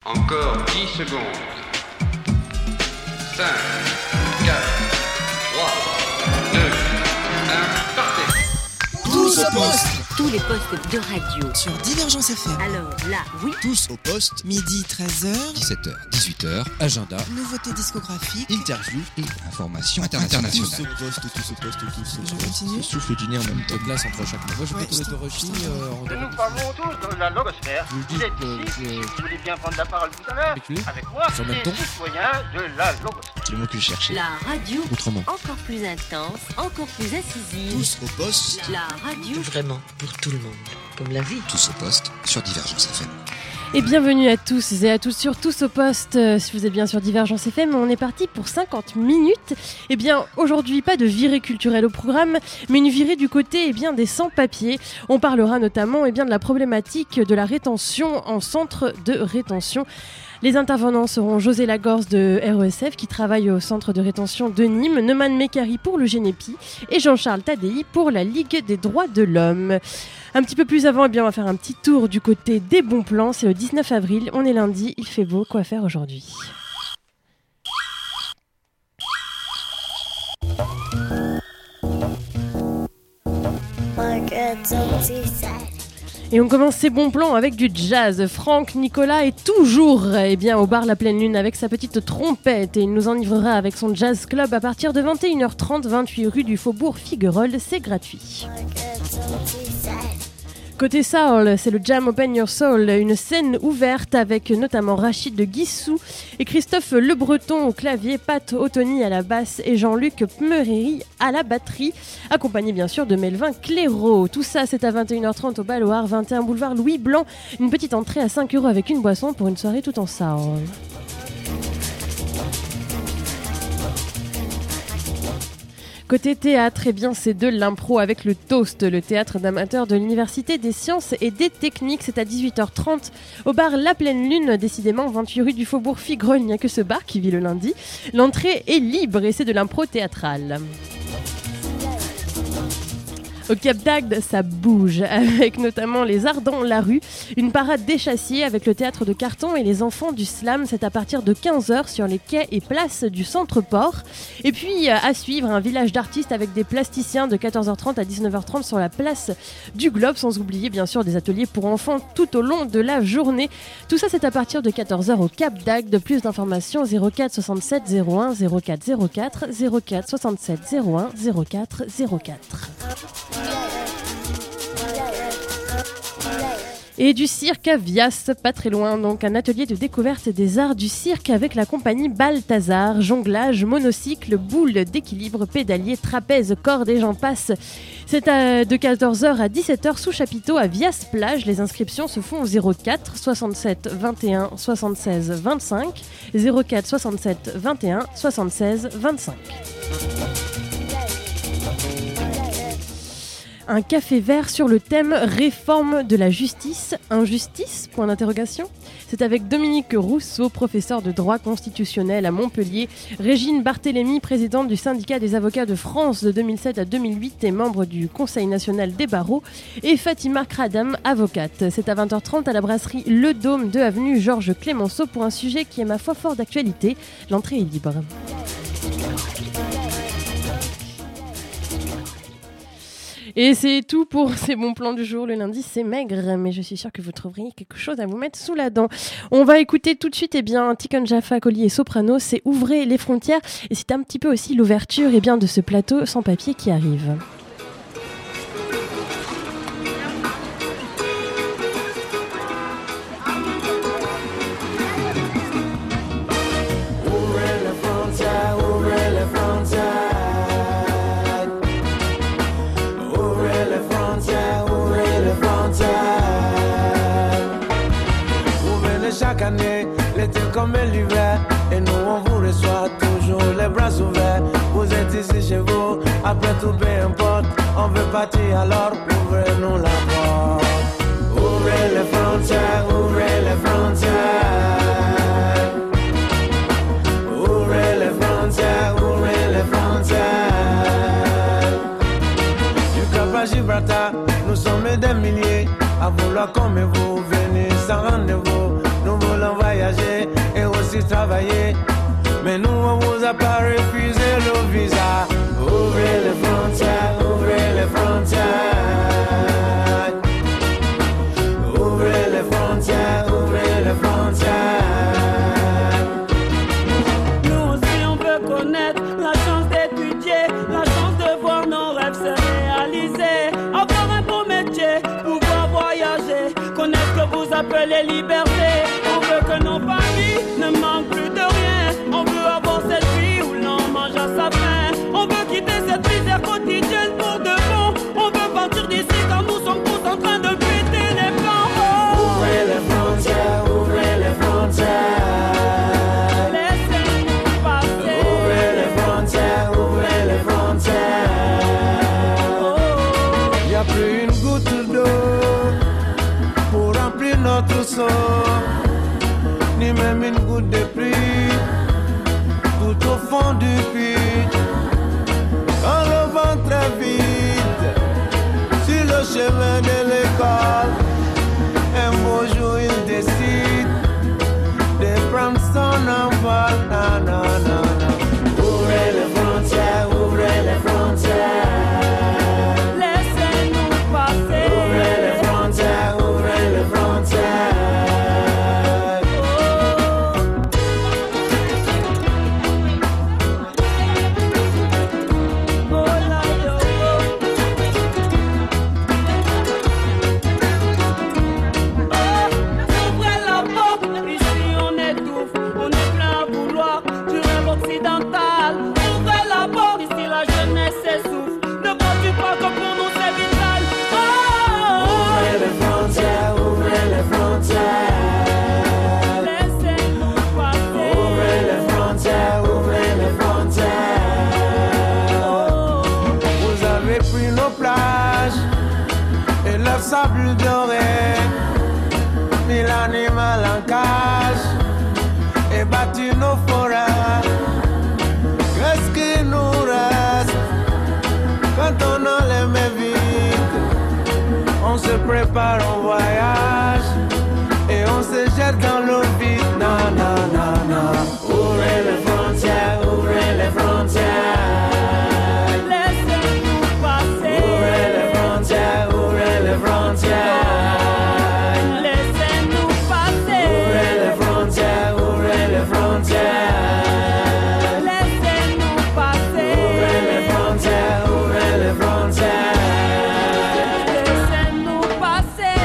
Encore 10 secondes. 5, 4, 3, 2, 1, partez. Tous au poste. Tous les postes de radio. Sur Divergence FM. Alors là, oui. Tous au poste. Midi 13h. 17h, 18h, agenda, Nouveautés discographiques. interview et information internationale. Tous au poste. Je continue. Souffle du nez en même temps. Glace entre chaque mot. Moi, je Ouais, vais trouver stop, de Rochy. Nous parlons tous de la logosphère. Vous êtes ici, vous voulez bien prendre la parole tout à l'heure, avec moi, Sur le même les ton. citoyens de la logosphère. C'est le mot que je cherchais. La radio. Autrement. Encore plus intense, encore plus incisive. Tous au poste. La radio. Vraiment, pour tout le monde, comme la vie. Tous au poste sur Divergence FM. Et bienvenue à tous et à tous sur Tous au poste. Si vous êtes bien sur Divergence FM, on est parti pour 50 minutes. Eh bien, aujourd'hui, pas de virée culturelle au programme, mais une virée du côté des sans-papiers. On parlera notamment de la problématique de la rétention en centre de rétention. Les intervenants seront José Lagorce de RESF qui travaille au centre de rétention de Nîmes, Neumann Mekari pour le Génépi et Jean-Charles Tadei pour la Ligue des droits de l'homme. Un petit peu plus avant, on va faire un petit tour du côté des bons plans. C'est le 19 avril, on est lundi, il fait beau, quoi faire aujourd'hui ? Et on commence ces bons plans avec du jazz. Franck Nicolas est toujours au bar La Pleine Lune avec sa petite trompette et il nous enivrera avec son jazz club à partir de 21h30, 28 rue du Faubourg Figuerolles, c'est gratuit. Côté soul, c'est le Jam Open Your Soul, une scène ouverte avec notamment Rachid de Guissou et Christophe Le Breton au clavier, Pat Ottoni à la basse et Jean-Luc Pmeréry à la batterie, accompagné bien sûr de Melvin Clairaut. Tout ça, c'est à 21h30 au Baloir, 21 boulevard Louis Blanc. Une petite entrée à 5 € avec une boisson pour une soirée tout en soul. Côté théâtre, c'est de l'impro avec le Toast, le théâtre d'amateurs de l'Université des sciences et des techniques. C'est à 18h30 au bar La Pleine Lune, décidément 28 rue du Faubourg Figuerolles. Il n'y a que ce bar qui vit le lundi. L'entrée est libre et c'est de l'impro théâtrale. Au Cap d'Agde, ça bouge, avec notamment les Ardents la rue, une parade d'échassiers avec le théâtre de carton et les enfants du slam. C'est à partir de 15h sur les quais et places du centre-port. Et puis à suivre, un village d'artistes avec des plasticiens de 14h30 à 19h30 sur la place du Globe, sans oublier bien sûr des ateliers pour enfants tout au long de la journée. Tout ça, c'est à partir de 14h au Cap d'Agde. Plus d'informations 04 67 01 04 04 04 67 01 04 04. Et du cirque à Vias, pas très loin, donc un atelier de découverte des arts du cirque avec la compagnie Balthazar, jonglage, monocycle, boule d'équilibre, pédalier, trapèze, corde et j'en passe. C'est de 14h à 17h sous chapiteau à Vias Plage. Les inscriptions se font au 04 67 21 76 25, 04 67 21 76 25. Un café vert sur le thème réforme de la justice, injustice ? Point d'interrogation. C'est avec Dominique Rousseau, professeur de droit constitutionnel à Montpellier, Régine Barthélémy, présidente du syndicat des avocats de France de 2007 à 2008 et membre du Conseil national des barreaux, et Fatima Kradam, avocate. C'est à 20h30 à la brasserie Le Dôme, 2 avenue Georges Clémenceau, pour un sujet qui est ma foi fort d'actualité. L'entrée est libre. Et c'est tout pour ces bons plans du jour. Le lundi, c'est maigre, mais je suis sûre que vous trouverez quelque chose à vous mettre sous la dent. On va écouter tout de suite Tiken Jaffa, Collier et Soprano. C'est Ouvrez les frontières. Et c'est un petit peu aussi l'ouverture de ce plateau sans papier qui arrive. Chaque année, l'été comme l'hiver, et nous on vous reçoit toujours les bras ouverts. Vous êtes ici chez vous, après tout peu importe, on veut partir alors ouvrez-nous la porte. Ouvrez les frontières, ouvrez les frontières. Ouvrez les frontières, ouvrez les frontières. Du Cap à Gibraltar, nous sommes des milliers à vouloir comme vous, venir sans rendez-vous. Nous voulons voyager parti travailler. Mais nous, on vous a pas refusé le visa. Ouvrez les frontières, ouvrez les frontières. Ouvrez les frontières, ouvrez les frontières. Nous aussi, on veut connaître la chance d'étudier, la chance de voir nos rêves se réaliser. Avoir un beau métier, pouvoir voyager, connaître ce que vous appelez liberté. On veut que nos familles ne manquent plus de rien. On veut avoir cette vie où l'on mange à sa faim. On veut quitter cette misère quotidienne pour de bon. On veut partir d'ici car nous sommes tous en train de péter les plombs. Ouvrez les frontières, ouvrez les frontières. Laissez-nous passer. Ouvrez les frontières, ouvrez les frontières. Y a plus une goutte d'eau pour remplir notre seau, ni même une goutte de pluie tout au fond du puits. On le vent très vite sur le chemin de l'école. Un beau jour il décide de prendre son envol. Non, non, non, non. Ouvrez les frontières, ouvrez les frontières. Laissez-nous passer. Ouvrez les frontières, ouvrez les frontières. Sable doré, mis l'animal en cage et battu nos forêts. Qu'est-ce qui nous reste quand on a les mains vides? On se prépare au voyage et on se jette dans l'eau vide. Non, non, non, non. Ouvrez les frontières, ouvrez les frontières. Laissez-nous passer. Ouvrez les frontières, ouvrez les frontières. Laissez-nous passer. Ouvrez les frontières, ouvrez les frontières. Laissez-nous passer. Ouvrez les frontières, ouvrez les frontières. Laissez-nous passer.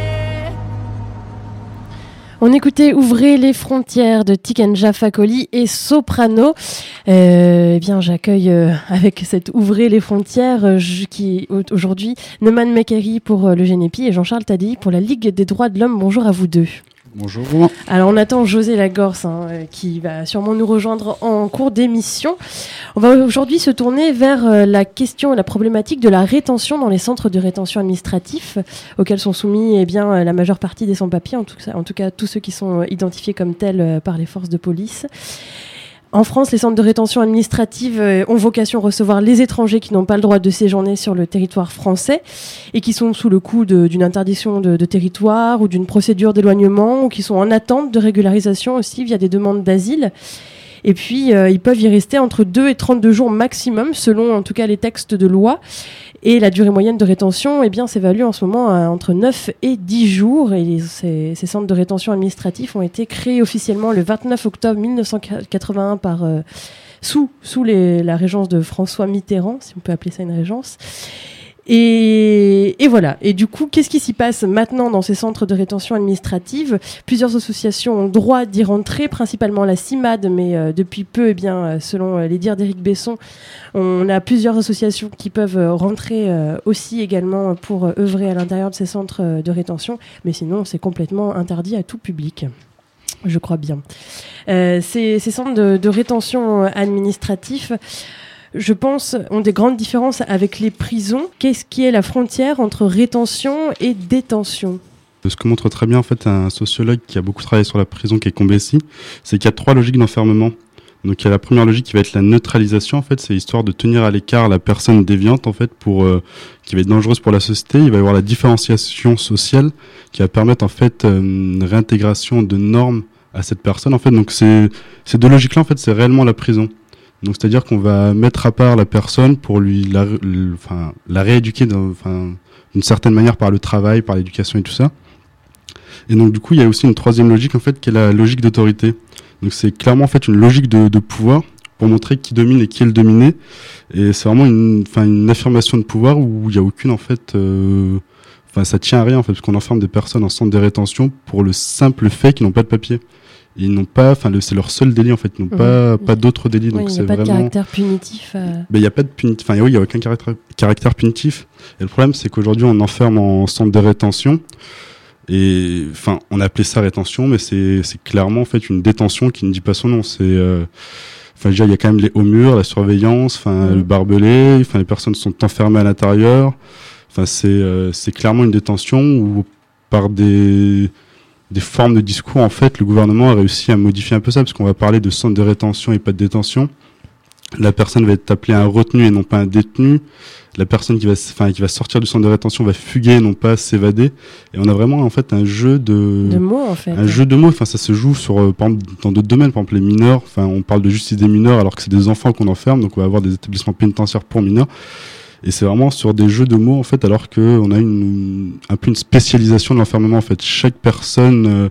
On écoutait Ouvrez les frontières de Tikenja Fakoly et Soprano. Eh bien, j'accueille avec cette Ouvrez les frontières qui aujourd'hui Neumann Mekeri pour le Génépi et Jean-Charles Tadei pour la Ligue des droits de l'homme. Bonjour à vous deux. Bonjour. Alors on attend José Lagorce qui va sûrement nous rejoindre en cours d'émission. On va aujourd'hui se tourner vers la question et la problématique de la rétention dans les centres de rétention administratifs auxquels sont soumis la majeure partie des sans-papiers, en tout cas tous ceux qui sont identifiés comme tels par les forces de police. En France, les centres de rétention administrative ont vocation à recevoir les étrangers qui n'ont pas le droit de séjourner sur le territoire français et qui sont sous le coup d'une interdiction de territoire ou d'une procédure d'éloignement ou qui sont en attente de régularisation aussi via des demandes d'asile. Et puis, ils peuvent y rester entre 2 et 32 jours maximum, selon en tout cas les textes de loi. Et la durée moyenne de rétention s'évalue en ce moment entre 9 et 10 jours. Et ces centres de rétention administratifs ont été créés officiellement le 29 octobre 1981 sous la régence de François Mitterrand, si on peut appeler ça une régence. Et voilà. Et du coup, qu'est-ce qui s'y passe maintenant dans ces centres de rétention administrative ? Plusieurs associations ont droit d'y rentrer, principalement la CIMAD, mais depuis peu, selon les dires d'Éric Besson, on a plusieurs associations qui peuvent rentrer aussi également pour œuvrer à l'intérieur de ces centres de rétention. Mais sinon, c'est complètement interdit à tout public. Je crois bien. Ces centres de rétention administratifs, je pense, ont des grandes différences avec les prisons. Qu'est-ce qui est la frontière entre rétention et détention ? Ce que montre très bien en fait un sociologue qui a beaucoup travaillé sur la prison, qui est Combesi, c'est qu'il y a 3 logiques d'enfermement. Donc il y a la première logique qui va être la neutralisation, en fait, c'est histoire de tenir à l'écart la personne déviante, en fait, qui va être dangereuse pour la société. Il va y avoir la différenciation sociale qui va permettre en fait une réintégration de normes à cette personne. En fait, donc ces deux logiques-là, en fait, c'est réellement la prison. Donc c'est-à-dire qu'on va mettre à part la personne pour lui la rééduquer d'une certaine manière par le travail, par l'éducation et tout ça. Et donc du coup, il y a aussi une troisième logique en fait qui est la logique d'autorité. Donc c'est clairement en fait une logique de pouvoir pour montrer qui domine et qui est le dominé. Et c'est vraiment une affirmation de pouvoir où il y a aucune en fait ça tient à rien en fait parce qu'on enferme des personnes en centre de rétention pour le simple fait qu'ils n'ont pas de papier. Ils n'ont pas, c'est leur seul délit en fait, ils n'ont pas d'autres délits. Donc il n'y c'est a pas vraiment... de caractère punitif. Il n'y a pas de il y a aucun caractère punitif. Et le problème c'est qu'aujourd'hui on enferme en centre de rétention. Et on a appelé ça rétention, mais c'est clairement en fait une détention qui ne dit pas son nom. C'est il y a quand même les hauts murs, la surveillance, le barbelé. Les personnes sont enfermées à l'intérieur. C'est clairement une détention où par des formes de discours, en fait, le gouvernement a réussi à modifier un peu ça, parce qu'on va parler de centre de rétention et pas de détention. La personne va être appelée un retenu et non pas un détenu. La personne qui va sortir du centre de rétention va fuguer et non pas s'évader. Et on a vraiment, en fait, un jeu de mots, en fait. Un jeu de mots. Ça se joue par exemple, dans d'autres domaines. Par exemple, les mineurs. On parle de justice des mineurs alors que c'est des enfants qu'on enferme. Donc, on va avoir des établissements pénitentiaires pour mineurs. Et c'est vraiment sur des jeux de mots, en fait, alors qu'on a un peu une spécialisation de l'enfermement, en fait. Chaque personne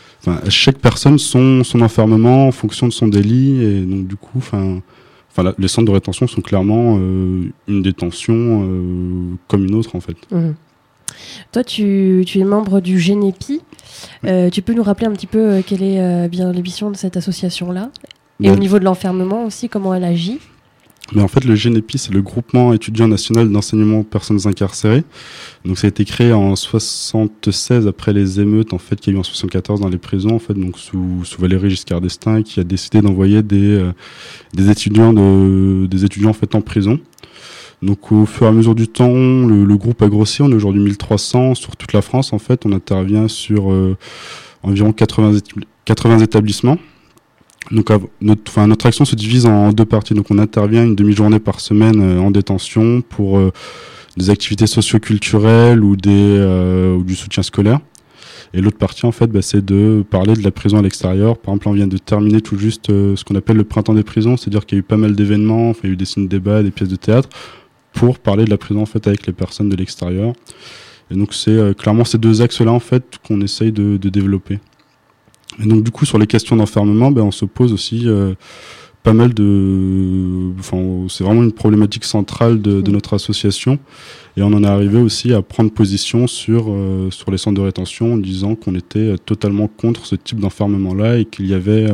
son enfermement en fonction de son délit. Et donc, du coup, les centres de rétention sont clairement une détention comme une autre, en fait. Mmh. Toi, tu es membre du GENEPI. Tu peux nous rappeler un petit peu quelle est bien l'émission de cette association-là? Et au niveau de l'enfermement aussi, comment elle agit? Mais en fait, le GENEPI, c'est le groupement étudiant national d'enseignement aux personnes incarcérées. Donc, ça a été créé en 76 après les émeutes, en fait, qu'il y a eu en 74 dans les prisons, en fait, donc sous Valéry Giscard d'Estaing, qui a décidé d'envoyer des étudiants en fait en prison. Donc, au fur et à mesure du temps, le groupe a grossi. On est aujourd'hui 1300 sur toute la France, en fait. On intervient sur environ 80 établissements. Donc notre action se divise en deux parties. Donc on intervient une demi-journée par semaine en détention pour des activités socio-culturelles ou du soutien scolaire. Et l'autre partie en fait, c'est de parler de la prison à l'extérieur. Par exemple, on vient de terminer tout juste ce qu'on appelle le printemps des prisons, c'est-à-dire qu'il y a eu pas mal d'événements, il y a eu des ciné-débats, des pièces de théâtre pour parler de la prison en fait avec les personnes de l'extérieur. Et donc c'est clairement ces deux axes-là en fait qu'on essaye de développer. Et donc du coup sur les questions d'enfermement, on se pose aussi pas mal c'est vraiment une problématique centrale de notre association, et on en est arrivé aussi à prendre position sur les centres de rétention en disant qu'on était totalement contre ce type d'enfermement-là et qu'il y avait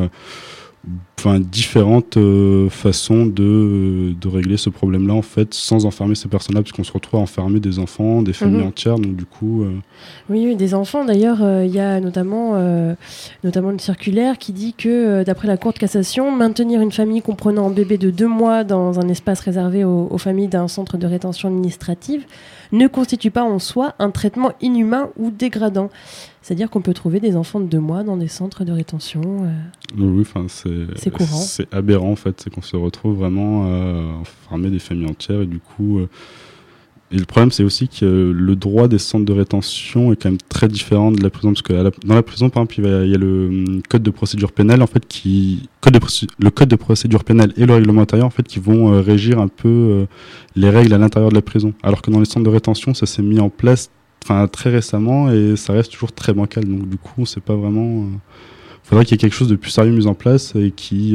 différentes façons de régler ce problème-là en fait sans enfermer ces personnes-là, puisqu'on se retrouve à enfermer des enfants, des familles entières, donc du coup... Oui, des enfants. D'ailleurs, il y a notamment une circulaire qui dit que, d'après la Cour de cassation, maintenir une famille comprenant un bébé de 2 mois dans un espace réservé aux familles d'un centre de rétention administrative ne constitue pas en soi un traitement inhumain ou dégradant. C'est-à-dire qu'on peut trouver des enfants de 2 mois dans des centres de rétention. Oui, c'est courant. C'est aberrant, en fait. C'est qu'on se retrouve vraiment à enfermer des familles entières. Et du coup... Et le problème, c'est aussi que le droit des centres de rétention est quand même très différent de la prison. Parce que dans la prison, par exemple, il y a le code de procédure pénale, en fait, le code de procédure pénale et le règlement intérieur, en fait, qui vont régir un peu les règles à l'intérieur de la prison. Alors que dans les centres de rétention, ça s'est mis en place très récemment et ça reste toujours très bancal. Donc, du coup, c'est pas vraiment... faudrait qu'il y ait quelque chose de plus sérieux mis en place et qui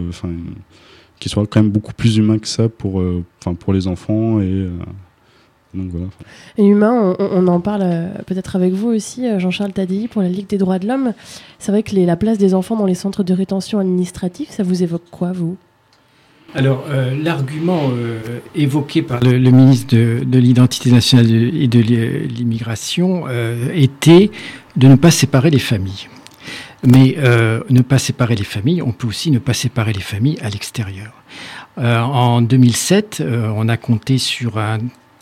soit quand même beaucoup plus humain que ça pour les enfants et... Donc voilà. Et humain, on en parle peut-être avec vous aussi, Jean-Charles Tadei, pour la Ligue des droits de l'homme. C'est vrai que la place des enfants dans les centres de rétention administratifs, ça vous évoque quoi, vous ? Alors, l'argument évoqué par le ministre de l'Identité nationale et de l'immigration était de ne pas séparer les familles. Mais ne pas séparer les familles, on peut aussi ne pas séparer les familles à l'extérieur. En 2007, on a compté sur un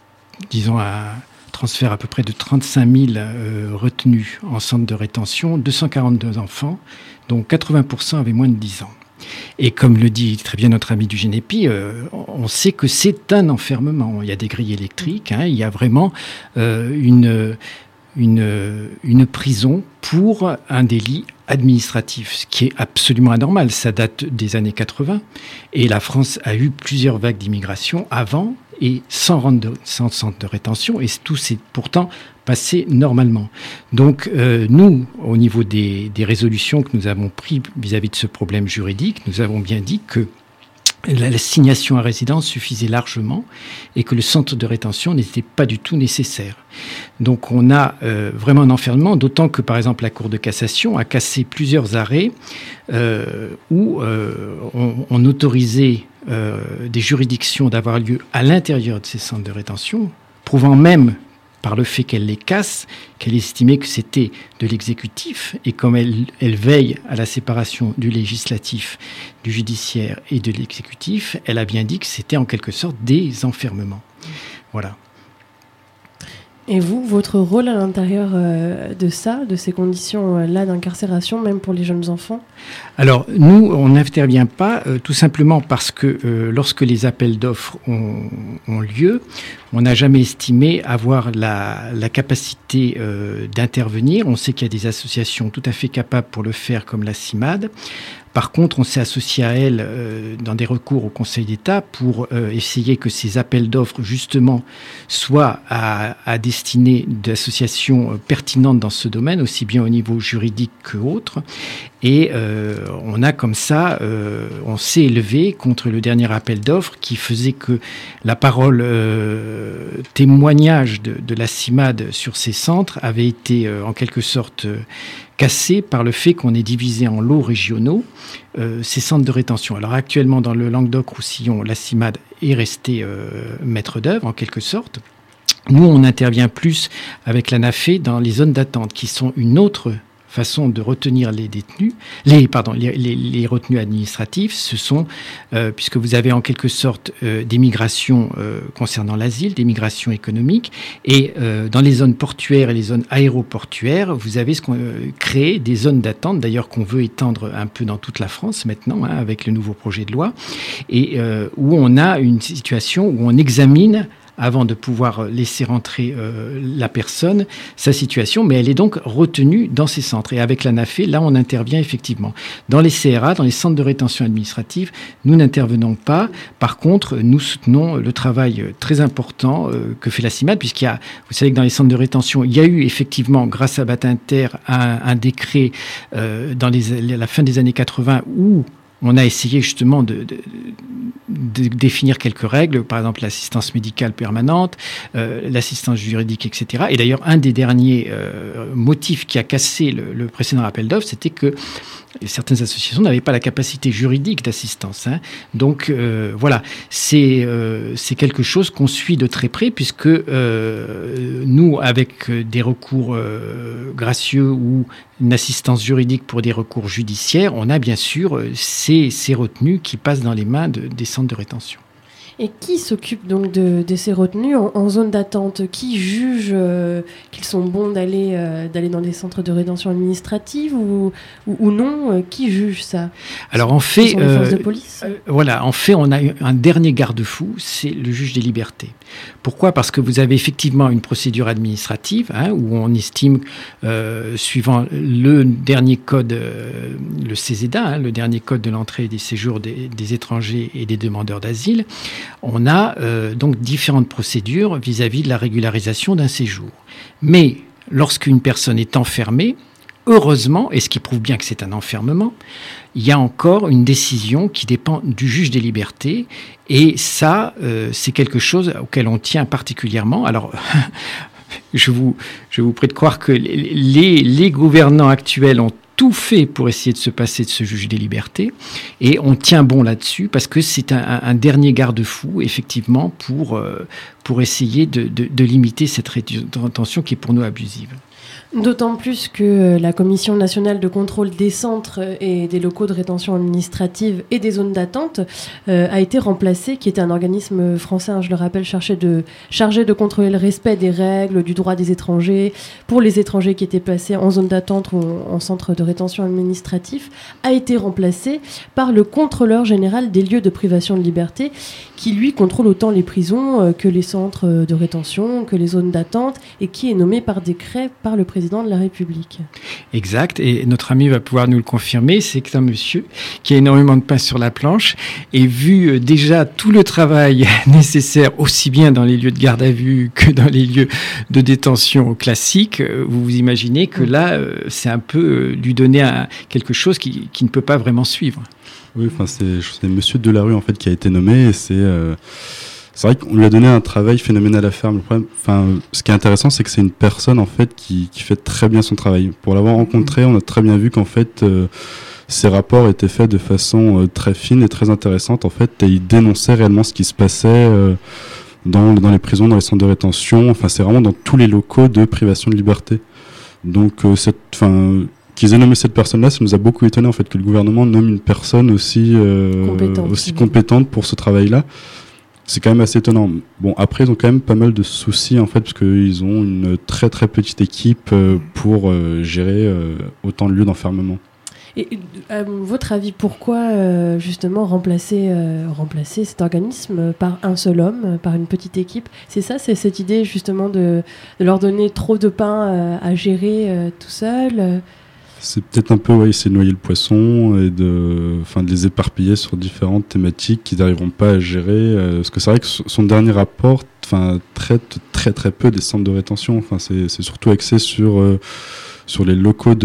transfert à peu près de 35 000 retenus en centre de rétention, 242 enfants, dont 80% avaient moins de 10 ans. Et comme le dit très bien notre ami du GENEPI, on sait que c'est un enfermement. Il y a des grilles électriques, il y a vraiment une prison pour un délit administratif, ce qui est absolument anormal. Ça date des années 80 et la France a eu plusieurs vagues d'immigration avant et sans centre de rétention, et tout s'est pourtant passé normalement. Donc nous, au niveau des résolutions que nous avons prises vis-à-vis de ce problème juridique, nous avons bien dit que l'assignation à résidence suffisait largement et que le centre de rétention n'était pas du tout nécessaire. Donc on a vraiment un enfermement, d'autant que par exemple la Cour de cassation a cassé plusieurs arrêts où on autorisait des juridictions d'avoir lieu à l'intérieur de ces centres de rétention, prouvant même par le fait qu'elle les casse, qu'elle estimait que c'était de l'exécutif, et comme elle veille à la séparation du législatif, du judiciaire et de l'exécutif, elle a bien dit que c'était en quelque sorte des enfermements. Voilà. Et vous, votre rôle à l'intérieur de ça, de ces conditions-là d'incarcération, même pour les jeunes enfants ? Alors, nous, on n'intervient pas, tout simplement parce que lorsque les appels d'offres ont lieu, on n'a jamais estimé avoir la capacité d'intervenir. On sait qu'il y a des associations tout à fait capables pour le faire, comme la CIMAD. Par contre, on s'est associé à elle dans des recours au Conseil d'État pour essayer que ces appels d'offres, justement, soient à destinée d'associations pertinentes dans ce domaine, aussi bien au niveau juridique qu'autre. Et on a comme ça, on s'est élevé contre le dernier appel d'offres qui faisait que la parole témoignage de la CIMAD sur ces centres avait été en quelque sorte cassé par le fait qu'on ait divisé en lots régionaux ces centres de rétention. Alors actuellement, dans le Languedoc-Roussillon, la CIMAD est restée maître d'œuvre en quelque sorte. Nous, on intervient plus avec l'ANAFE dans les zones d'attente qui sont une autre façon de retenir les détenus, les retenus administratifs. Ce sont, puisque vous avez en quelque sorte des migrations concernant l'asile, des migrations économiques, et dans les zones portuaires et les zones aéroportuaires, vous avez créé des zones d'attente, d'ailleurs qu'on veut étendre un peu dans toute la France maintenant, avec le nouveau projet de loi, et où on a une situation où on examine avant de pouvoir laisser rentrer la personne, sa situation, mais elle est donc retenue dans ces centres. Et avec l'ANAFE, là, on intervient effectivement. Dans les CRA, dans les centres de rétention administrative, nous n'intervenons pas. Par contre, nous soutenons le travail très important que fait la CIMAD, puisqu'il y a, vous savez que dans les centres de rétention, il y a eu effectivement, grâce à Badinter, un décret dans la fin des années 80 où on a essayé justement de définir quelques règles, par exemple l'assistance médicale permanente, l'assistance juridique, etc. Et d'ailleurs, un des derniers motifs qui a cassé le précédent appel d'offres, c'était que certaines associations n'avaient pas la capacité juridique d'assistance. Donc voilà, c'est quelque chose qu'on suit de très près, puisque nous, avec des recours gracieux ou une assistance juridique pour des recours judiciaires, on a bien sûr ces retenus qui passent dans les mains des centres de rétention. Et qui s'occupe donc de ces retenus en zone d'attente ? Qui juge qu'ils sont bons d'aller dans les centres de rétention administrative ou non ? Qui juge ça ? Alors en fait, ce sont les forces de police ? Voilà, en fait, on a un dernier garde-fou, c'est le juge des libertés. Pourquoi ? Parce que vous avez effectivement une procédure administrative où on estime, suivant le dernier code, le CESEDA, le dernier code de l'entrée et des séjours des étrangers et des demandeurs d'asile, on a donc différentes procédures vis-à-vis de la régularisation d'un séjour. Mais lorsqu'une personne est enfermée, heureusement, et ce qui prouve bien que c'est un enfermement, il y a encore une décision qui dépend du juge des libertés. Et ça, c'est quelque chose auquel on tient particulièrement. Alors, je vous prie de croire que les gouvernants actuels ont tout fait pour essayer de se passer de ce juge des libertés, et on tient bon là-dessus parce que c'est un dernier garde-fou effectivement pour essayer de limiter cette rétention qui est pour nous abusive. D'autant plus que la Commission nationale de contrôle des centres et des locaux de rétention administrative et des zones d'attente a été remplacée, qui était un organisme français, je le rappelle, chargé de contrôler le respect des règles, du droit des étrangers, pour les étrangers qui étaient placés en zone d'attente ou en centre de rétention administratif, a été remplacée par le contrôleur général des lieux de privation de liberté, qui lui contrôle autant les prisons que les centres de rétention, que les zones d'attente, et qui est nommé par décret par le président de la République. Exact, et notre ami va pouvoir nous le confirmer, c'est que c'est un monsieur qui a énormément de pain sur la planche, et vu déjà tout le travail nécessaire, aussi bien dans les lieux de garde à vue que dans les lieux de détention classiques, vous vous imaginez que là, c'est un peu lui donner quelque chose qui ne peut pas vraiment suivre. Oui, enfin c'est Monsieur Delarue en fait qui a été nommé, et c'est vrai qu'on lui a donné un travail phénoménal à faire. Le problème, ce qui est intéressant, c'est que c'est une personne en fait qui fait très bien son travail. Pour l'avoir rencontré, on a très bien vu qu'en fait ses rapports étaient faits de façon très fine et très intéressante en fait, et il dénonçait réellement ce qui se passait dans les prisons, dans les centres de rétention. Enfin, c'est vraiment dans tous les locaux de privation de liberté. Donc qu'ils aient nommé cette personne-là, ça nous a beaucoup étonné en fait que le gouvernement nomme une personne aussi compétente pour ce travail-là. C'est quand même assez étonnant. Bon, après, ils ont quand même pas mal de soucis, en fait, parce qu'ils ont une très très petite équipe pour gérer autant de lieux d'enfermement. Et à votre avis, pourquoi justement remplacer cet organisme par un seul homme, par une petite équipe ? C'est ça, c'est cette idée justement de leur donner trop de pain à gérer tout seul C'est peut-être un peu, essayer de noyer le poisson et de les éparpiller sur différentes thématiques qu'ils n'arriveront pas à gérer. Parce que c'est vrai que son dernier rapport traite très très peu des centres de rétention. C'est surtout axé sur les locaux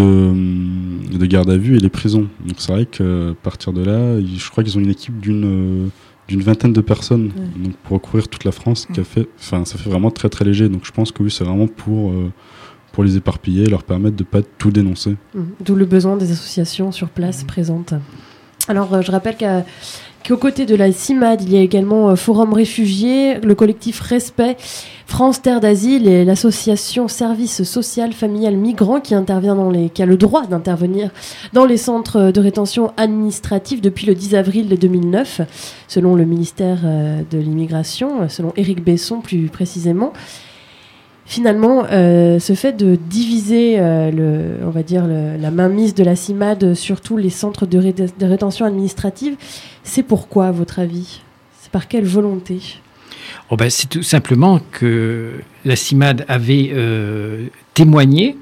de garde à vue et les prisons. Donc c'est vrai qu'à partir de là, je crois qu'ils ont une équipe d'une vingtaine de personnes donc pour recouvrir toute la France. Ça fait vraiment très très léger. Donc je pense que oui, c'est vraiment pour les éparpiller et leur permettre de ne pas tout dénoncer. D'où le besoin des associations sur place présentes. Alors, je rappelle qu'aux côtés de la CIMAD, il y a également Forum Réfugiés, le collectif Respect, France Terre d'Asile et l'association Service Social Familial Migrant qui a le droit d'intervenir dans les centres de rétention administrative depuis le 10 avril 2009, selon le ministère de l'Immigration, selon Éric Besson plus précisément. Finalement, ce fait de diviser, la mainmise de la CIMAD sur tous les centres de rétention administrative, c'est pourquoi, à votre avis ? C'est par quelle volonté ? C'est tout simplement que la CIMAD avait témoigné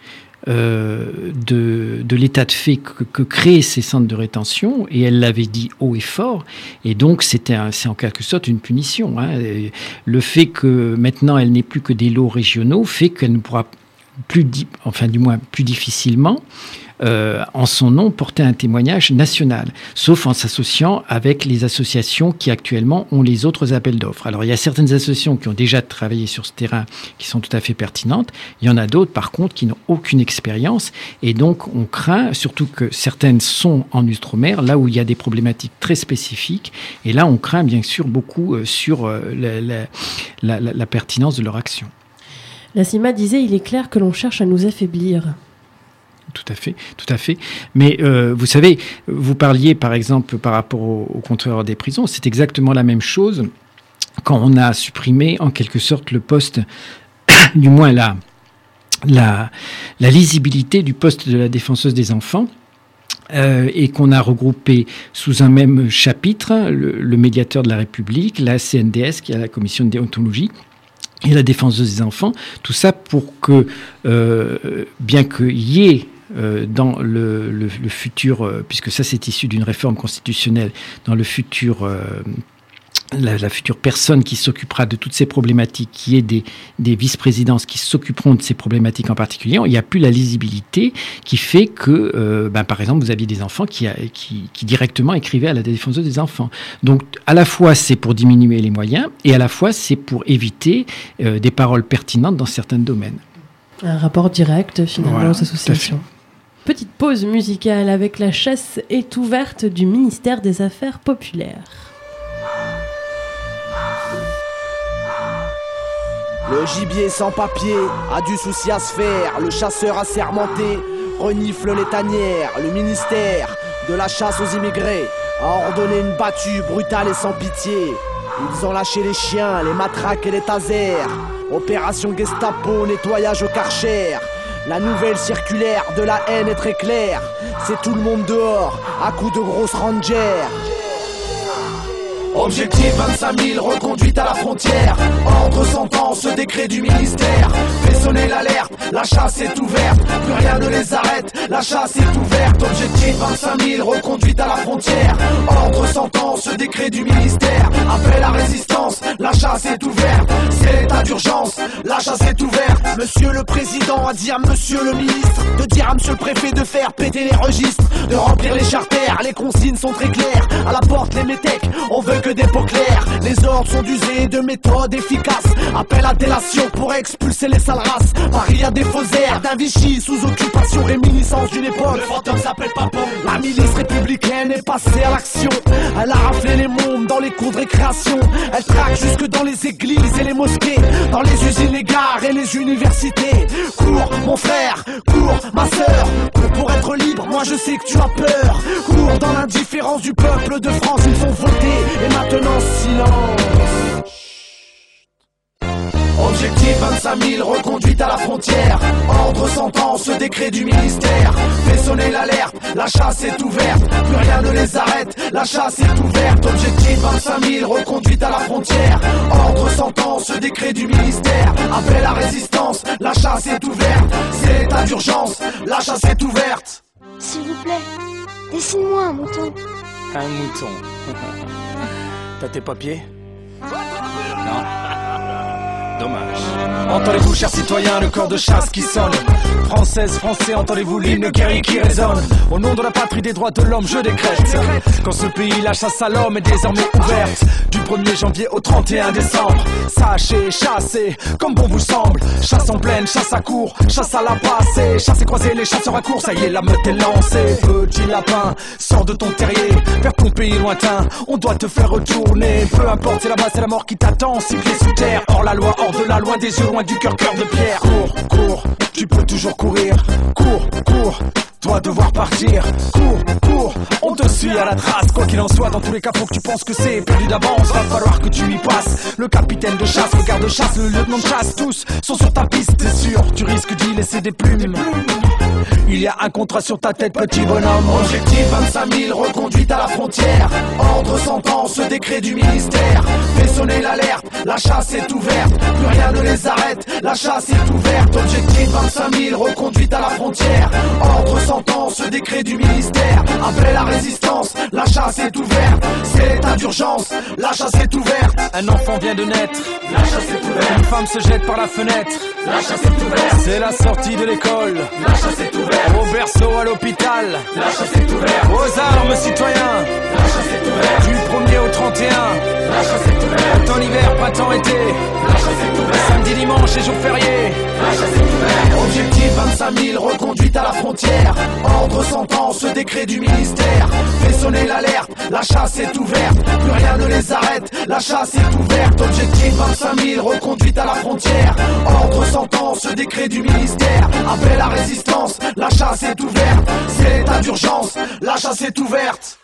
de l'état de fait que créent ces centres de rétention, et elle l'avait dit haut et fort, et donc c'est en quelque sorte une punition. Le fait que maintenant elle n'ait plus que des lots régionaux fait qu'elle ne pourra plus difficilement en son nom porter un témoignage national, sauf en s'associant avec les associations qui actuellement ont les autres appels d'offres. Alors il y a certaines associations qui ont déjà travaillé sur ce terrain qui sont tout à fait pertinentes, il y en a d'autres par contre qui n'ont aucune expérience, et donc on craint surtout que certaines sont en outre-mer, là où il y a des problématiques très spécifiques, et là on craint bien sûr beaucoup sur la pertinence de leur action. La CIMAD disait « Il est clair que l'on cherche à nous affaiblir ». Tout à fait. Mais vous savez, vous parliez par exemple par rapport au contrôleur des prisons, c'est exactement la même chose quand on a supprimé en quelque sorte le poste, du moins la lisibilité du poste de la défenseuse des enfants. Et qu'on a regroupé sous un même chapitre le médiateur de la République, la CNDS, qui est la commission de déontologie, et la défenseuse des enfants, tout ça pour que, bien qu'il y ait dans le futur, puisque ça c'est issu d'une réforme constitutionnelle, dans le futur, la future personne qui s'occupera de toutes ces problématiques, qui est des vice-présidences qui s'occuperont de ces problématiques en particulier, il n'y a plus la lisibilité qui fait que, par exemple, vous aviez des enfants qui directement écrivaient à la défenseuse des enfants. Donc, à la fois, c'est pour diminuer les moyens, et à la fois, c'est pour éviter des paroles pertinentes dans certains domaines. Un rapport direct, finalement, aux associations. Petite pause musicale avec La chasse est ouverte du ministère des Affaires populaires. Le gibier sans papier a du souci à se faire. Le chasseur assermenté renifle les tanières. Le ministère de la chasse aux immigrés a ordonné une battue brutale et sans pitié. Ils ont lâché les chiens, les matraques et les tasers. Opération Gestapo, nettoyage au Karcher. La nouvelle circulaire de la haine est très claire. C'est tout le monde dehors, à coups de grosses rangers. Objectif 25 000, reconduite à la frontière. Ordre sentence, décret du ministère. Fait sonner l'alerte, la chasse est ouverte. Plus rien ne les arrête, la chasse est ouverte. Objectif 25 000, reconduite à la frontière. Ordre sentence, décret du ministère. Appel à résistance, la chasse est ouverte. C'est l'état d'urgence, la chasse est ouverte. Monsieur le président a dit à monsieur le ministre de dire à monsieur le préfet de faire péter les registres, de remplir les charters, les consignes sont très claires. À la porte les métèques, on veut que des pots clairs. Les ordres sont d'user de méthodes efficaces. Appel à délation pour expulser les sales races. Paris a des faux airs d'un Vichy sous occupation, réminiscence d'une époque. Le fantôme s'appelle Papon. La milice républicaine est passée à l'action. Elle a raflé les mômes dans les cours de récréation. Elle traque jusque dans les églises et les mosquées, dans les usines, les gares et les universités. Cours mon frère, cours ma sœur, pour être libre, moi je sais que tu as peur. Cours dans l'indifférence du peuple de France. Ils sont votés et maintenant silence. Objectif 25 000, reconduite à la frontière. Ordre sentence, décret du ministère. Fait sonner l'alerte, la chasse est ouverte. Plus rien ne les arrête, la chasse est ouverte. Objectif 25 000, reconduite à la frontière. Ordre sentence, décret du ministère. Appel à résistance, la chasse est ouverte. C'est l'état d'urgence, la chasse est ouverte. S'il vous plaît, dessine-moi un mouton. Un mouton. T'as tes papiers? Non. Dommage. Entendez-vous, chers citoyens, le corps de chasse qui sonne. Françaises, Français, entendez-vous l'hymne guerrier qui résonne. Au nom de la patrie des droits de l'homme, je décrète qu'en ce pays, la chasse à l'homme est désormais ouverte. Du 1er janvier au 31 décembre. Sachez, chassez, comme bon vous semble. Chasse en plaine, chasse à court, chasse à la passée. Chasse et croiser les chasseurs à court, ça y est, la meute est lancée. Petit lapin, sors de ton terrier, vers ton pays lointain, on doit te faire retourner. Peu importe, c'est là-bas, c'est la mort qui t'attend. 6 pieds sous terre, hors la loi, hors de là, loin des yeux, loin du cœur, cœur de pierre. Cours, cours, tu peux toujours courir. Cours, cours, toi devoir partir. Cours, cours, on te suit à la trace. Quoi qu'il en soit, dans tous les cas, faut que tu penses que c'est perdu d'avance. Va falloir que tu y passes. Le capitaine de chasse, le garde de chasse, le lieutenant de chasse, tous sont sur ta piste, c'est sûr. Tu risques d'y laisser des plumes. Il y a un contrat sur ta tête, petit bonhomme. Objectif 25 000, reconduite à la frontière. Ordre sentence, décret du ministère. Fait sonner l'alerte, la chasse est ouverte. Plus rien ne les arrête, la chasse est ouverte. Objectif 25 000, reconduite à la frontière. Ordre sentence, décret du ministère. Appel à résistance, la chasse est ouverte. C'est l'état d'urgence, la chasse est ouverte. Un enfant vient de naître, la chasse est ouverte. Une femme se jette par la fenêtre, la chasse est ouverte. C'est la sortie de l'école, la chasse est ouverte. Au berceau, à l'hôpital, la chasse est ouverte. Aux armes, citoyens, la chasse est ouverte. Du 1er au 31, la chasse est ouverte. Automne, hiver, printemps, été, la chasse est ouverte. Samedi, dimanche et jour férié, la chasse est ouverte. Objectif 25 000, reconduite à la frontière. Ordre sentence, décret du ministère. Fait sonner l'alerte, la chasse est ouverte. Plus rien ne les arrête, la chasse est ouverte. Objectif 25 000, reconduite à la frontière. Ordre sentence, décret du ministère. Appel à résistance, la chasse est ouverte. C'est l'état d'urgence, la chasse est ouverte.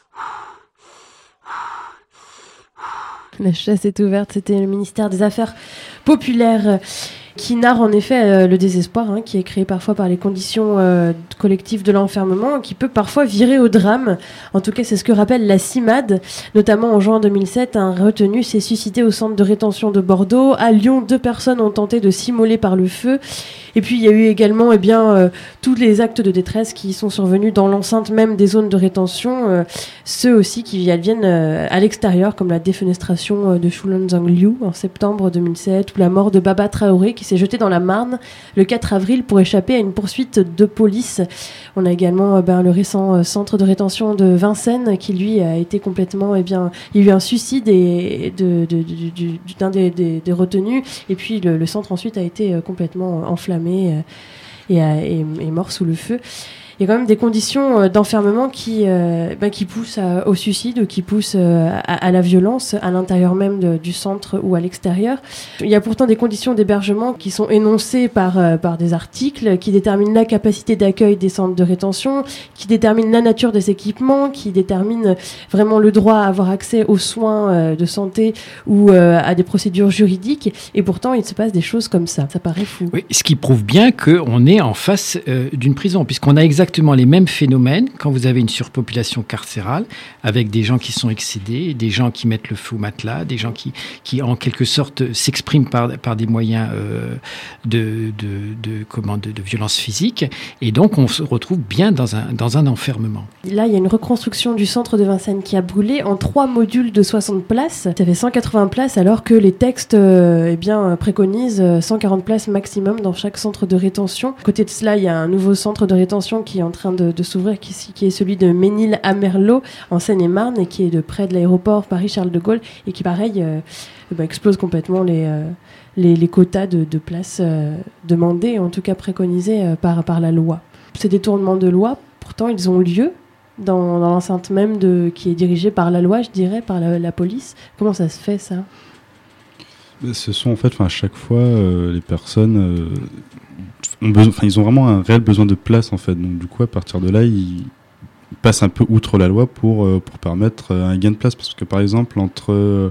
La chasse est ouverte, c'était le ministère des Affaires populaires qui narre en effet le désespoir qui est créé parfois par les conditions collectives de l'enfermement, qui peut parfois virer au drame. En tout cas, c'est ce que rappelle la CIMAD. Notamment en juin 2007, un retenu s'est suscité au centre de rétention de Bordeaux. À Lyon, 2 personnes ont tenté de s'immoler par le feu. Et puis, il y a eu également tous les actes de détresse qui sont survenus dans l'enceinte même des zones de rétention. Ceux aussi qui adviennent à l'extérieur, comme la défenestration de Shulun Zhang-Liu en septembre 2007, ou la mort de Baba Traoré, qui s'est jeté dans la Marne le 4 avril pour échapper à une poursuite de police. On a également le récent centre de rétention de Vincennes qui lui a été complètement, il y a eu un suicide d'un des retenus, et puis le centre ensuite a été complètement enflammé et mort sous le feu. il y a quand même des conditions d'enfermement qui poussent au suicide ou qui poussent à la violence à l'intérieur même du centre ou à l'extérieur. Il y a pourtant des conditions d'hébergement qui sont énoncées par des articles qui déterminent la capacité d'accueil des centres de rétention, qui déterminent la nature des équipements, qui déterminent vraiment le droit à avoir accès aux soins de santé ou à des procédures juridiques. Et pourtant, il se passe des choses comme ça. Ça paraît fou. Oui, ce qui prouve bien qu'on est en face d'une prison, puisqu'on a exactement les mêmes phénomènes quand vous avez une surpopulation carcérale, avec des gens qui sont excédés, des gens qui mettent le feu au matelas, des gens qui en quelque sorte s'expriment par des moyens de violence physique. Et donc, on se retrouve bien dans un enfermement. Là, il y a une reconstruction du centre de Vincennes qui a brûlé en 3 modules de 60 places. Ça fait 180 places, alors que les textes préconisent 140 places maximum dans chaque centre de rétention. À côté de cela, il y a un nouveau centre de rétention qui est en train de s'ouvrir, qui est celui de Ménil-à-Merlot, en Seine-et-Marne, et qui est de près de l'aéroport Paris-Charles de Gaulle, et qui, pareil, explose complètement les quotas de places demandés, en tout cas préconisés par la loi. Ces détournements de loi, pourtant, ils ont lieu dans l'enceinte même qui est dirigée par la loi, je dirais, par la police. Comment ça se fait, ça ? Ce sont en fait, à chaque fois, les personnes ils ont vraiment un réel besoin de place, en fait. Donc, du coup, à partir de là, ils passent un peu outre la loi pour permettre un gain de place. Parce que, par exemple, entre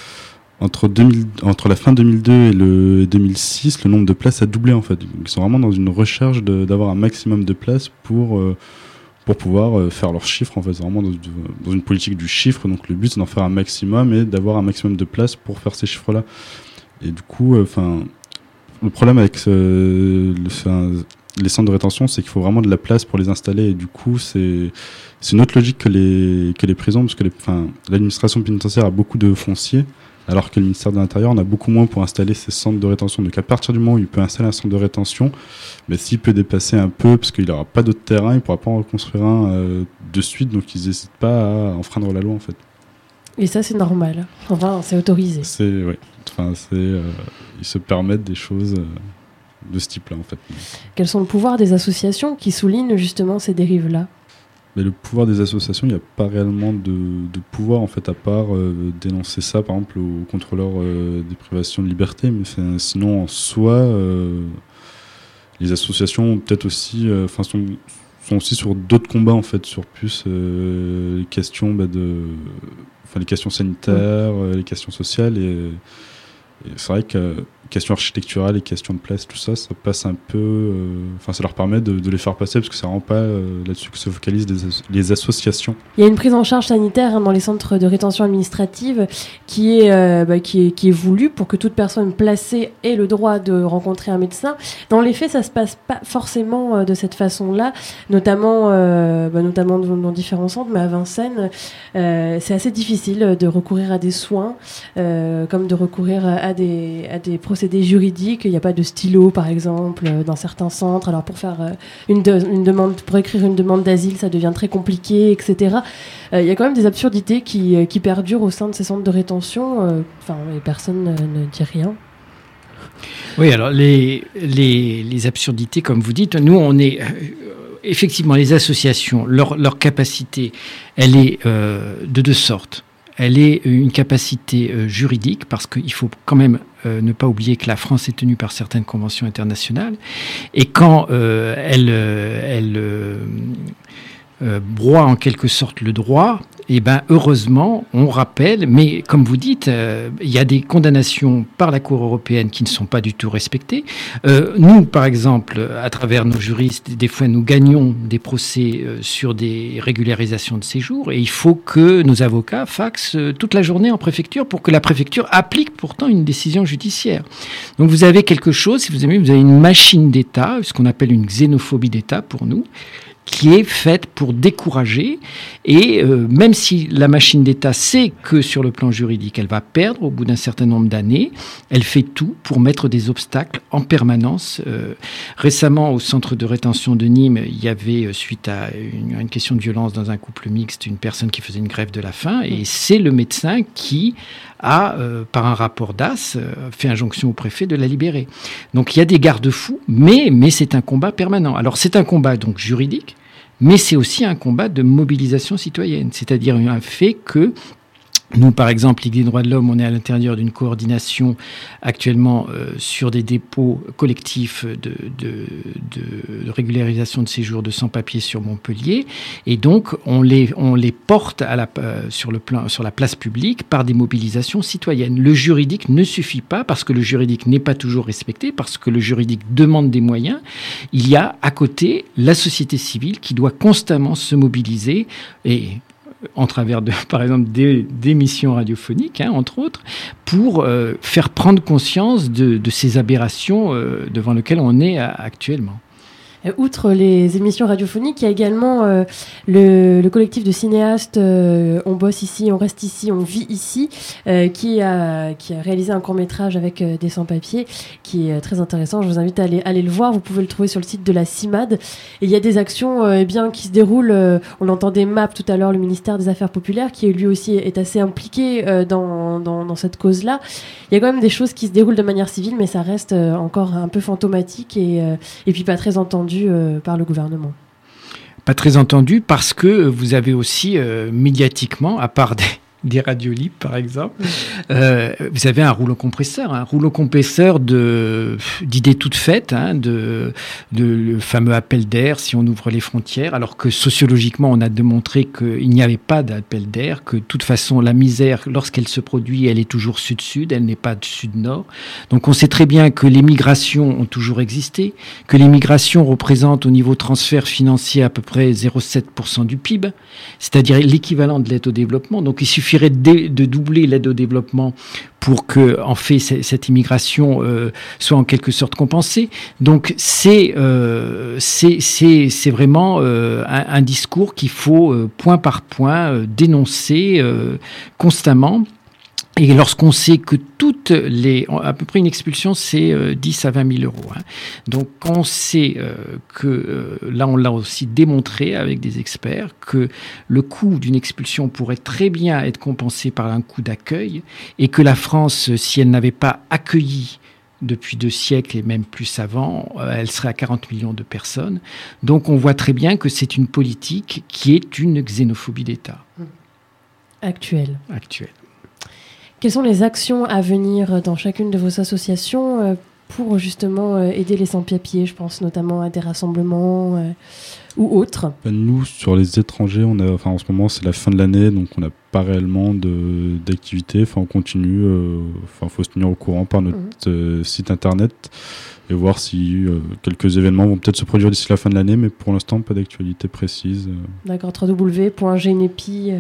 la fin 2002 et le 2006, le nombre de places a doublé, en fait. Donc, ils sont vraiment dans une recherche d'avoir un maximum de places pour pouvoir faire leurs chiffres, en fait. C'est vraiment dans une politique du chiffre. Donc, le but, c'est d'en faire un maximum et d'avoir un maximum de places pour faire ces chiffres-là. Et du coup, le problème avec les centres de rétention, c'est qu'il faut vraiment de la place pour les installer. Et du coup, c'est une autre logique que les prisons, parce que l'administration pénitentiaire a beaucoup de foncier, alors que le ministère de l'Intérieur en a beaucoup moins pour installer ces centres de rétention. Donc à partir du moment où il peut installer un centre de rétention, s'il peut dépasser un peu, parce qu'il n'aura pas d'autre terrain, il ne pourra pas en reconstruire un de suite, donc ils n'hésitent pas à enfreindre la loi, en fait. Et ça, c'est normal. Enfin, c'est autorisé. Ils se permettent des choses de ce type-là, en fait. Quels sont le pouvoir des associations qui soulignent justement ces dérives-là ? Mais le pouvoir des associations, il n'y a pas réellement de pouvoir, en fait, à part dénoncer ça, par exemple, au contrôleur des privations de liberté. Mais sinon, en soi, les associations, peut-être aussi, sont aussi sur d'autres combats, en fait, sur plus les questions les questions sanitaires, les questions sociales. Et c'est vrai que questions architecturales et questions de place, tout ça, ça passe un peu... ça leur permet de les faire passer, parce que c'est vraiment pas là-dessus que se focalisent les associations. Il y a une prise en charge sanitaire dans les centres de rétention administrative qui est voulue pour que toute personne placée ait le droit de rencontrer un médecin. Dans les faits, ça se passe pas forcément de cette façon-là, notamment dans différents centres, mais à Vincennes, c'est assez difficile de recourir à des soins, comme de recourir à des procédés juridiques. Il n'y a pas de stylo, par exemple, dans certains centres. Alors pour faire pour écrire une demande d'asile, ça devient très compliqué, etc. Il y a quand même des absurdités qui perdurent au sein de ces centres de rétention. Et personne ne dit rien. Oui, alors les absurdités, comme vous dites, nous on est effectivement les associations, leur capacité, elle est de deux sortes. Elle est une capacité juridique, parce qu'il faut quand même ne pas oublier que la France est tenue par certaines conventions internationales, et quand elle broie en quelque sorte le droit, heureusement, on rappelle, mais comme vous dites, il y a des condamnations par la Cour européenne qui ne sont pas du tout respectées. Nous, par exemple, à travers nos juristes, des fois nous gagnons des procès sur des régularisations de séjour, et il faut que nos avocats faxent toute la journée en préfecture pour que la préfecture applique pourtant une décision judiciaire. Donc vous avez quelque chose, si vous aimez, vous avez une machine d'État, ce qu'on appelle une xénophobie d'État pour nous, qui est faite pour décourager, et même si la machine d'État sait que sur le plan juridique elle va perdre au bout d'un certain nombre d'années, elle fait tout pour mettre des obstacles en permanence. Récemment, au centre de rétention de Nîmes, il y avait, suite à une question de violence dans un couple mixte, une personne qui faisait une grève de la faim, et c'est le médecin qui a, par un rapport d'AS, fait injonction au préfet de la libérer. Donc il y a des garde-fous, mais c'est un combat permanent. Alors c'est un combat donc juridique, mais c'est aussi un combat de mobilisation citoyenne, c'est-à-dire un fait que nous, par exemple, Ligue des droits de l'homme, on est à l'intérieur d'une coordination actuellement sur des dépôts collectifs de régularisation de séjour de sans-papiers sur Montpellier, et donc on les porte sur la place publique par des mobilisations citoyennes. Le juridique ne suffit pas, parce que le juridique n'est pas toujours respecté, parce que le juridique demande des moyens. Il y a à côté la société civile qui doit constamment se mobiliser, et en travers par exemple des missions radiophoniques, entre autres, pour faire prendre conscience de ces aberrations devant lesquelles on est actuellement. Outre les émissions radiophoniques, il y a également le collectif de cinéastes On bosse ici, on reste ici, on vit ici, qui a réalisé un court-métrage avec des sans-papiers qui est très intéressant. Je vous invite à aller le voir. Vous pouvez le trouver sur le site de la CIMAD. Et il y a des actions qui se déroulent. On entendait MAP tout à l'heure, le ministère des Affaires populaires, qui lui aussi est assez impliqué dans cette cause-là. Il y a quand même des choses qui se déroulent de manière civile, mais ça reste encore un peu fantomatique et puis pas très entendu par le gouvernement. Pas très entendu parce que vous avez aussi médiatiquement, à part des radios libres par exemple, vous avez un rouleau compresseur d'idées toutes faites, de le fameux appel d'air si on ouvre les frontières, alors que sociologiquement on a démontré qu'il n'y avait pas d'appel d'air, que de toute façon la misère lorsqu'elle se produit elle est toujours sud-sud, elle n'est pas sud-nord. Donc on sait très bien que les migrations ont toujours existé, que les migrations représentent au niveau transfert financier à peu près 0,7% du PIB, c'est-à-dire l'équivalent de l'aide au développement. Donc il suffit de doubler l'aide au développement pour que, en fait, cette immigration soit en quelque sorte compensée. Donc, c'est vraiment un discours qu'il faut point par point dénoncer constamment. Et lorsqu'on sait que à peu près une expulsion, c'est 10 à 20 000 euros. Donc, quand on sait que, là, on l'a aussi démontré avec des experts, que le coût d'une expulsion pourrait très bien être compensé par un coût d'accueil, et que la France, si elle n'avait pas accueilli depuis 2 siècles et même plus avant, elle serait à 40 millions de personnes. Donc, on voit très bien que c'est une politique qui est une xénophobie d'État. Actuelle. Quelles sont les actions à venir dans chacune de vos associations pour justement aider les sans-papiers? Je pense notamment à des rassemblements ou autres. Nous, sur les étrangers, en ce moment, c'est la fin de l'année, donc on n'a pas réellement d'activité. On continue. Faut se tenir au courant par notre site internet et voir si quelques événements vont peut-être se produire d'ici la fin de l'année, mais pour l'instant, pas d'actualité précise. D'accord, www.genepi.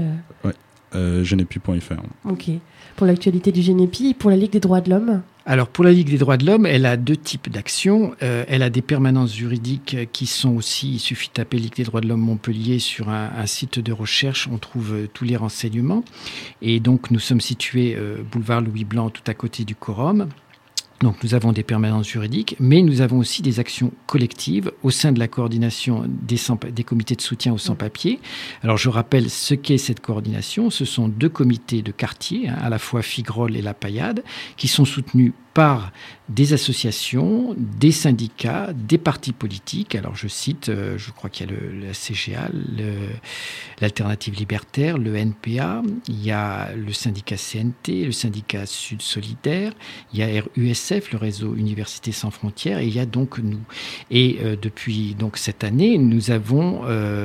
Genepi.fr. Ok. Pour l'actualité du Genepi, pour la Ligue des droits de l'homme? Alors, pour la Ligue des droits de l'homme, elle a 2 types d'actions. Elle a des permanences juridiques qui sont aussi, il suffit de taper Ligue des droits de l'homme Montpellier sur un site de recherche, on trouve tous les renseignements. Et donc, nous sommes situés boulevard Louis Blanc, tout à côté du Quorum. Donc nous avons des permanences juridiques, mais nous avons aussi des actions collectives au sein de la coordination des comités de soutien aux sans-papiers. Alors je rappelle ce qu'est cette coordination. Ce sont 2 comités de quartier, à la fois Figrol et La Paillade, qui sont soutenus par des associations, des syndicats, des partis politiques. Alors je cite, je crois qu'il y a la CGA, l'Alternative Libertaire, le NPA, il y a le syndicat CNT, le syndicat Sud Solidaire, il y a RUSF, le réseau Université Sans Frontières, et il y a donc nous. Et depuis donc cette année, nous avons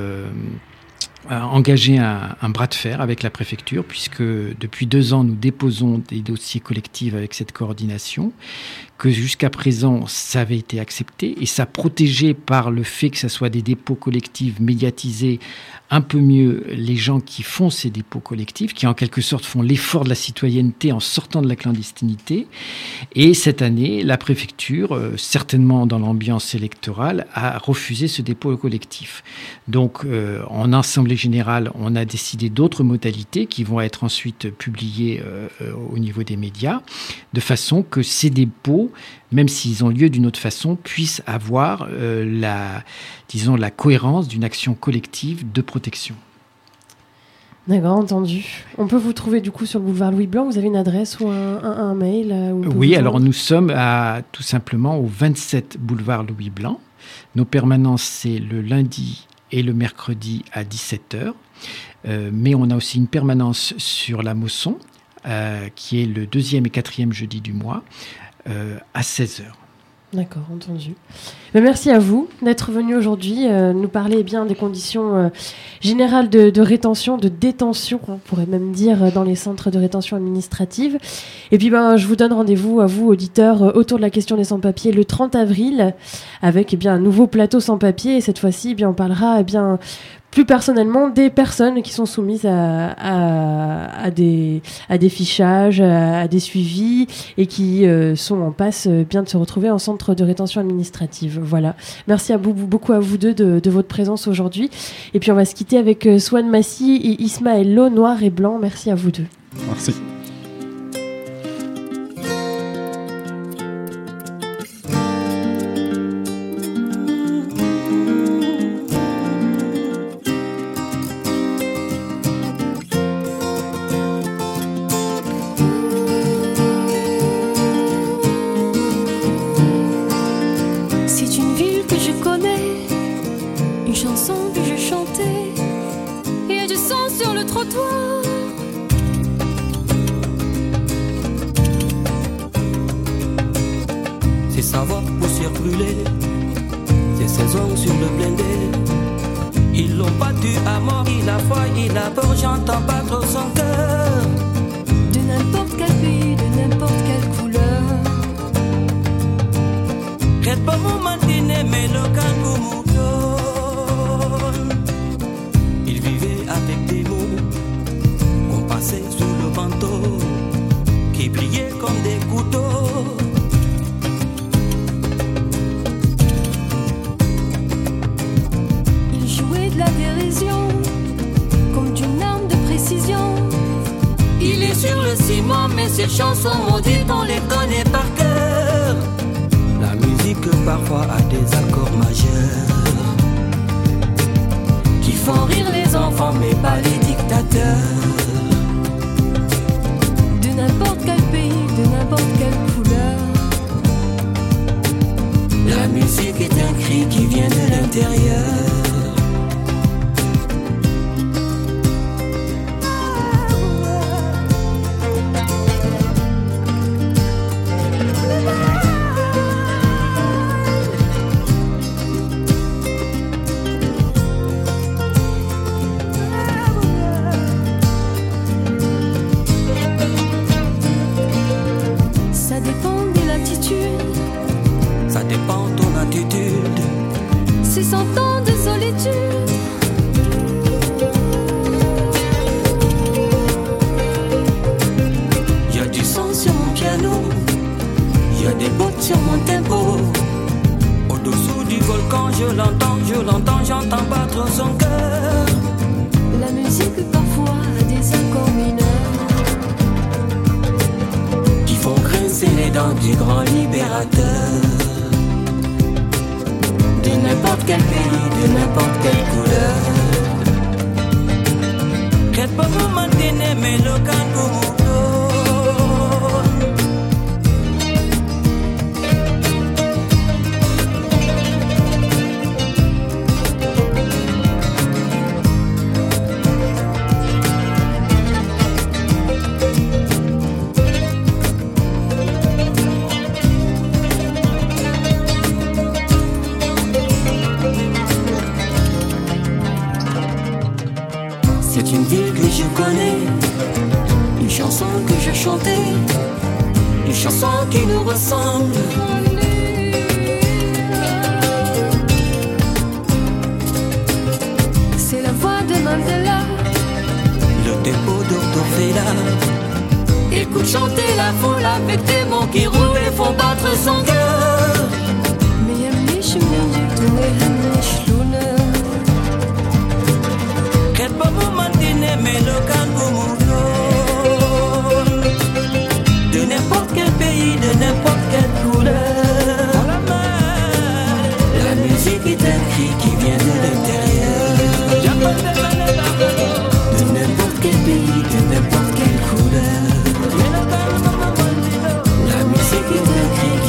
engagé un bras de fer avec la préfecture, puisque depuis 2 ans, nous déposons des dossiers collectifs avec cette coordination, que jusqu'à présent, ça avait été accepté, et ça protégeait par le fait que ça soit des dépôts collectifs médiatisés un peu mieux les gens qui font ces dépôts collectifs, qui en quelque sorte font l'effort de la citoyenneté en sortant de la clandestinité. Et cette année, la préfecture, certainement dans l'ambiance électorale, a refusé ce dépôt collectif. Donc, en assemblée générale, on a décidé d'autres modalités qui vont être ensuite publiées au niveau des médias, de façon que ces dépôts, même s'ils ont lieu d'une autre façon, puissent avoir la cohérence d'une action collective de protection. D'accord, entendu. On peut vous trouver du coup sur le boulevard Louis Blanc. Vous avez une adresse ou un mail Oui, alors nous sommes tout simplement au 27 boulevard Louis Blanc. Nos permanences, c'est le lundi et le mercredi à 17h. Mais on a aussi une permanence sur la Mosson, qui est le 2e et 4e jeudi du mois, à 16h. D'accord, entendu. Mais merci à vous d'être venu aujourd'hui nous parler bien des conditions générales de rétention, de détention, on pourrait même dire, dans les centres de rétention administrative. Et puis je vous donne rendez-vous à vous, auditeurs, autour de la question des sans-papiers le 30 avril, avec un nouveau plateau sans-papiers. Et cette fois-ci, on parlera plus personnellement des personnes qui sont soumises à des fichages, à des suivis et qui sont en passe de se retrouver en centre de rétention administrative. Voilà. Merci beaucoup à vous deux de votre présence aujourd'hui. Et puis on va se quitter avec Swan Massy et Ismaël Lo, Noir et Blanc. Merci à vous deux. Merci.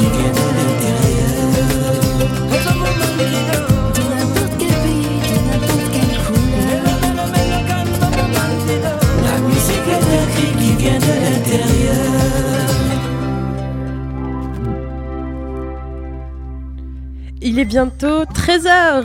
De n'importe quel pays, de n'importe il est bientôt 13h.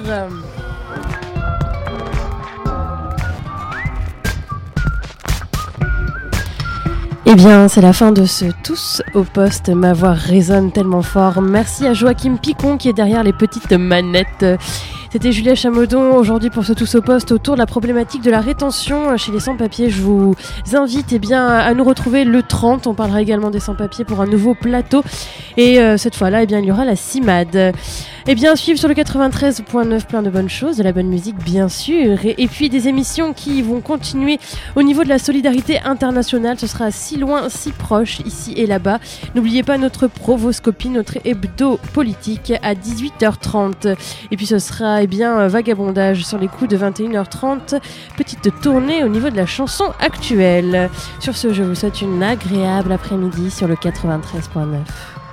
Eh bien, c'est la fin de ce Tous au poste. Ma voix résonne tellement fort. Merci à Joachim Picon qui est derrière les petites manettes. C'était Julia Chamoudon aujourd'hui pour ce Tous au poste autour de la problématique de la rétention chez les sans-papiers. Je vous invite à nous retrouver le 30. On parlera également des sans-papiers pour un nouveau plateau. Et cette fois-là, il y aura la CIMAD. Suivre sur le 93.9 plein de bonnes choses, de la bonne musique bien sûr, et puis des émissions qui vont continuer au niveau de la solidarité internationale. Ce sera si loin, si proche, ici et là-bas. N'oubliez pas notre Provoscopie, notre hebdo politique à 18h30. Et puis ce sera vagabondage sur les coups de 21h30. Petite tournée au niveau de la chanson actuelle. Sur ce, je vous souhaite une agréable après-midi sur le 93.9.